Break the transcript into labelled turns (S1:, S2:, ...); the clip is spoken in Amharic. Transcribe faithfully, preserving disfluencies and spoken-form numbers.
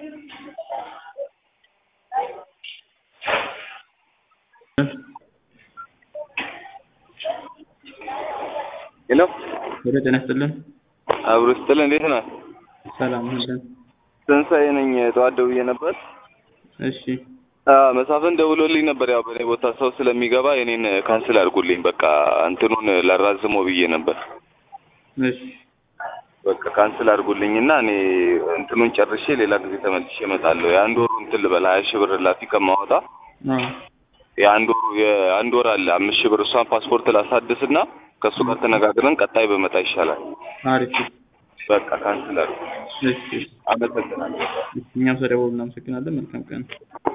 S1: ሄሎ
S2: ወደ ጤና ይስጥልን።
S1: አብሮ ይስጥልን። እንዴት ነህ?
S2: ሰላም ነን።
S1: ትንሳኤ ነኝ። ጠዋት ደውዬ ነበር።
S2: እሺ
S1: አዎ መሳፍን ደውሎልኝ ነበር። ያው በኔ ቦታ ሰው ስለሚገባ የኔን ካንስል አድርጉልኝ በቃ እንትኑን ላራዝመው ብዬ ነበር።
S2: እሺ
S1: በቃ ካንስል አድርጉልኝና እኔ እንትኑን ጨርሼ ሌላ ጊዜ ተመልሼ እመጣለሁ። የአንድ ወሩ እንትን ልበል ሀያ ሺህ ብር ላፊ ከማወጣ
S2: አዎ
S1: የአንድ ወሩ የአንድ ወር አለ አምስት ሺህ ብር እሷን ፓስፖርት ላሳድስና ከሱ ጋር ተነጋግረን ቀጣይ በመጣ ይሻላል።
S2: አሪፍ
S1: በቃ ካንስል አድርጉ።
S2: እሺ
S1: አመሰግናለሁ።
S2: እኛም ስለደወሉ እናመሰግናለን። መልካም ቀን።